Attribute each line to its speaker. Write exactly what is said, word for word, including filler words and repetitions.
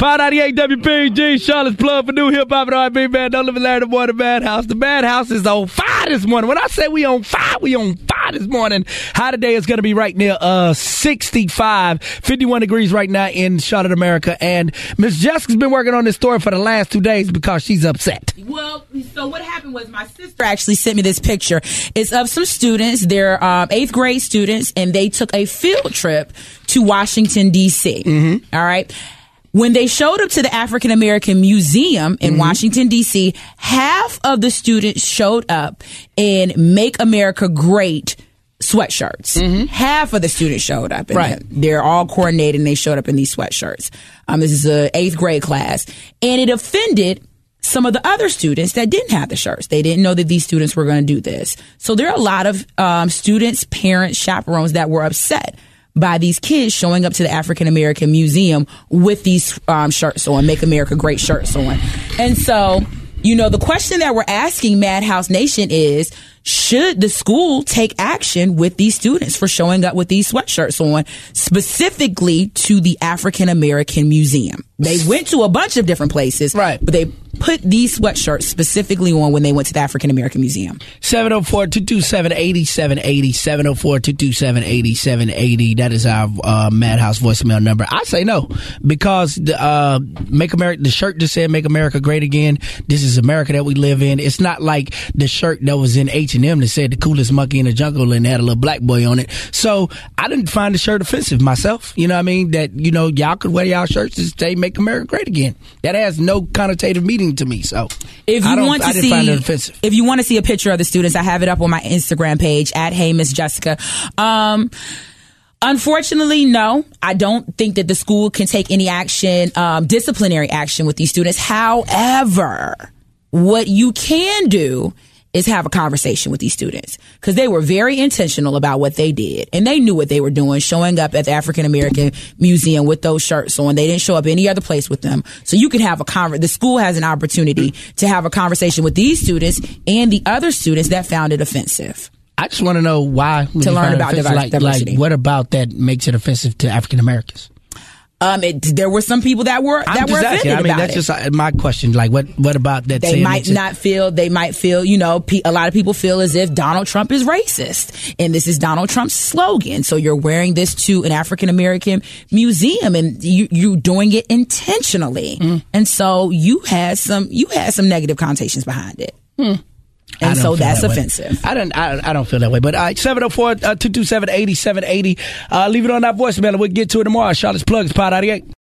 Speaker 1: five ninety-eight W P G, Charlotte's plug for new hip-hop and R and B, man. Don't live and learn the more, the Madhouse. The Madhouse is on fire this morning. When I say we on fire, we on fire this morning. High today is going to be right near uh, sixty-five, fifty-one degrees right now in Charlotte, America. And Miss Jessica's been working on this story for the last two days because she's upset.
Speaker 2: Well, so what happened was my sister actually sent me this picture. It's of some students. They're um, eighth grade students, and they took a field trip to Washington, D C Mm-hmm. All right. When they showed up to the African American Museum in mm-hmm. Washington, D C, half of the students showed up in Make America Great sweatshirts. Mm-hmm. Half of the students showed up. In
Speaker 1: right.
Speaker 2: them. They're all coordinated and they showed up in these sweatshirts. Um, this is an eighth grade class. And it offended some of the other students that didn't have the shirts. They didn't know that these students were going to do this. So there are a lot of um, students, parents, chaperones that were upset by these kids showing up to the African American Museum with these um, shirts on, Make America Great shirts on. And so, you know, the question that we're asking Madhouse Nation is, should the school take action with these students for showing up with these sweatshirts on, specifically to the African American Museum? They went to a bunch of different places,
Speaker 1: right?
Speaker 2: But they put these sweatshirts specifically on when they went to the African American Museum.
Speaker 1: seven oh four, two two seven, eight seven eight zero, seven oh four, two two seven, eight seven eight zero. That is our uh, Madhouse voicemail number. I say no, because the, uh, Make America, the shirt just said Make America Great Again. This is America that we live in. It's not like the shirt that was in H and M that said the coolest monkey in the jungle and had a little black boy on it. So I didn't find the shirt offensive myself. You know what I mean? That, you know, y'all could wear y'all shirts and say Make America Great Again. That has no connotative meaning to me. So
Speaker 2: if you
Speaker 1: I don't,
Speaker 2: want to
Speaker 1: I didn't
Speaker 2: see,
Speaker 1: find it offensive.
Speaker 2: If you want to see a picture of the students, I have it up on my Instagram page at Hey Miss Jessica. Um, Unfortunately, no. I don't think that the school can take any action, um, disciplinary action with these students. However, what you can do is have a conversation with these students, because they were very intentional about what they did, and they knew what they were doing, showing up at the African American Museum with those shirts on. They didn't show up any other place with them. So you can have a conver- the school has an opportunity to have a conversation with these students and the other students that found it offensive.
Speaker 1: I just want to know why.
Speaker 2: To learn about diversity.
Speaker 1: Like, like, what about that makes it offensive to African Americans?
Speaker 2: Um, it, there were some people that were that
Speaker 1: I'm
Speaker 2: were
Speaker 1: just
Speaker 2: offended
Speaker 1: asking. I mean,
Speaker 2: about
Speaker 1: that's
Speaker 2: it.
Speaker 1: just my question. Like, what what about that?
Speaker 2: They might not feel. They might feel. You know, pe- a lot of people feel as if Donald Trump is racist, and this is Donald Trump's slogan. So you're wearing this to an African American museum, and you you doing it intentionally, mm. and so you had some you had some negative connotations behind it. Mm. And so that's
Speaker 1: that
Speaker 2: offensive.
Speaker 1: I don't. I, I don't feel that way. But all right, seven oh four, two two seven, eight seven eight zero. Uh, leave it on that voicemail, and we'll get to it tomorrow. Charlotte's Plugs, Pod ninety-eight.